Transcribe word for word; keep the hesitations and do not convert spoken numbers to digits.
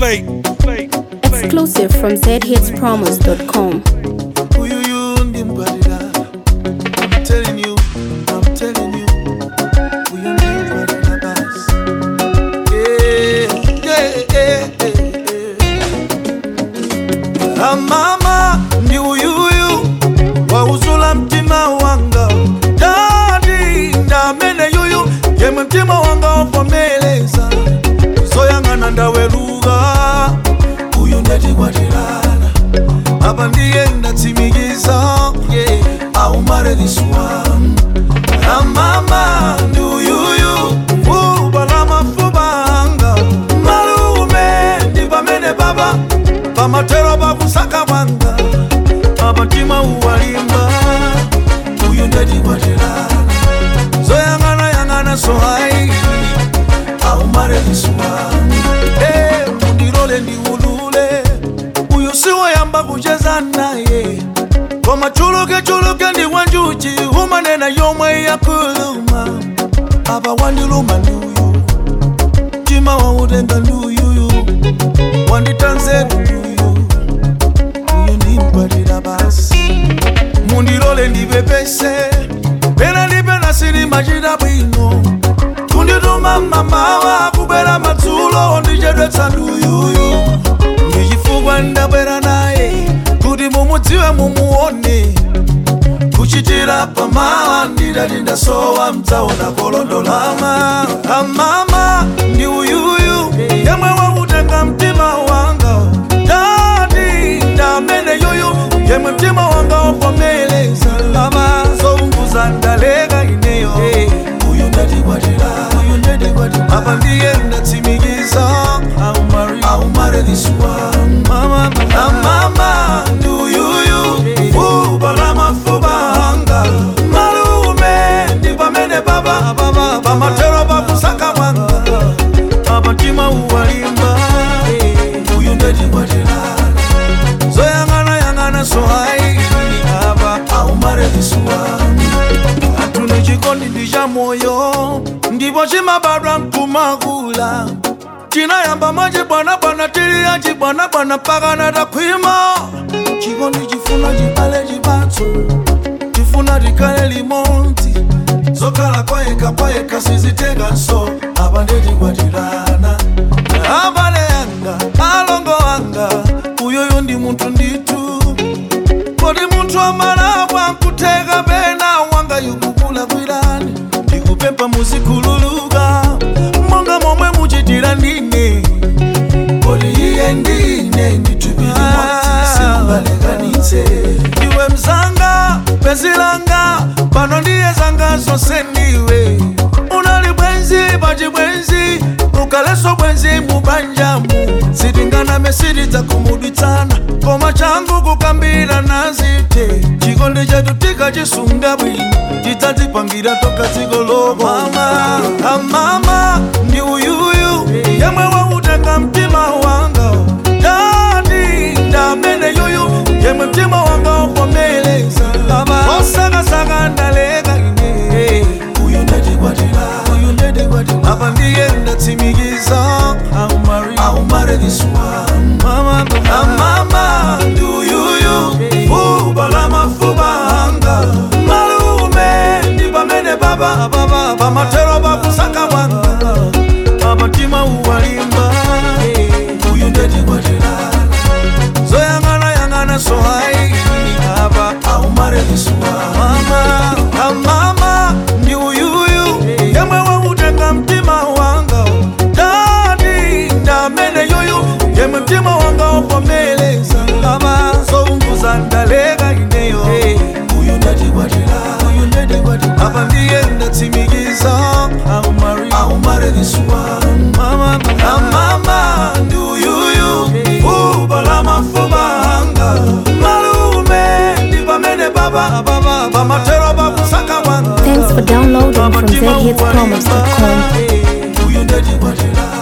play, play, play. Exclusive from z hits promos dot com. I'm telling you, I'm telling you, we are never in a bus. Yeah, yeah, yeah, yeah. Ah, mama, ni uyuyu, wauzula mtima wanga. Daddy, ndamene yuyu, yemwe mtima wanga opomeleza. Soyanga ndaweruga, uyu ndeti kwatirana. Apa ndiye ndatimigiza, yeah. I'll marry this one. Ah, mama, do you you? Fubalama fubanga. Malume, diba mene baba. Pamatero babu saka wanga. Abatima uwalimba. Uyu ndeti watirana. So yangana yangana so high. I'll marry this one. Hey, mundirole ndi ulule. Uyu siwa yamba kucheza naye. Koma chuluke chuluke ndi wanjuchi humanena yomwe ya kuluma. Aba wandiluma nduyu chima wautenga nduyuyu wanditanze nduyu uyu ndimpatira basi mundilole ndipepese pena ndipena siri machita bwino kundituma mamawa kubera madzulo ndichedwetsa nduyuyu ndichifukwa ndabwera naye kuti mumudziwe mumuone kuchitira pamawa ndidati ndasowa mdzaona kolondolama. Ah, mama, ndi uyuyu yemwe wautenga mtima wanga. Daddy, ndamene yuyu yemwe mtima wanga opomeleza. Zounguza ndaleka ineyo, uyu ndati kwatira, uyu ndati kwatira. Apa ndiye ndatsimikiza, I'll marry this one. Mama, ah, mama, ndi uyuyu fubalama fubanga. Malume, ndiba mene baba. Pamatero babu saka wanga. Abatima uwalimba. Uyu ndeti kwatirana. So yangana yangana so high. I'll marry this one. Atune chikondi ndija moyo. Ndipo chimabadwa mkumakula. China yamba maji bwana bwana tiri ya jibwana bwana paka na takwima. Chikondi jifuna jibale jibatso. Jifuna dikale limonti. Zokala kwa eka kwa eka sizitega so. Abandeti kwa tirana. Abale yanga, alongo wanga. Uyoyo ndi muntu nditu. Kodi muntu amala wankutega bena wanga yukukula kwirani. Ndikupepa muzikululuga. Monga momwe muchitira ndine. Kodi iye ndine nditubili mwati simbaleganitse. Iwe mzanga, bezilanga, pano ndiye zanga zose ndiwe. Unali bwenzi, baji bwenzi, ukaleso bwenzi mubanjamu. Sitingana mesiri za kumuditana, koma changu kukambira nazite. Chikondi chetu tika chisunga bwino, titazipangira toka zigologo. Mama, ah, mama, ndi uyuyu yemwe wautenga mtima wanga. Daddy, ndamene yuyu yemwe mtima wanga opomeleza. Osaka saka ndaleka ine. Uyu ndeti kwatira, uyu ndeti kwatira. Apa ndiye ndatsimikiza, I'll marry, I'll marry this one. Mama, ah, mama, ndi uyuyu fubalama fubanga. Malume, ndiba mene baba. Pamatero babu saka wanga. Abatima uwalimba. Uyu ndeti kwatirana. So yangana yangana so high. I'll marry this one. Mama, ah, mama, ndi uyuyu yemwe wautenga mtima wanga. Daddy, ndamene yuyu yemwe mtima wanga opomeleza. Zounguza ndaleka ineyo, uyu ndeti kwatira, uyu ndeti kwatira. Apa ndiye ndatsimikiza, I'll marry, I'll marry this one. Mama, ah, mama, ndi uyuyu fubalama fubanga. Malume, ndiba mene baba. Pamatero babu saka wanga. Thanks for downloading from z hits promos dot com. Uyu ndeti kwatira.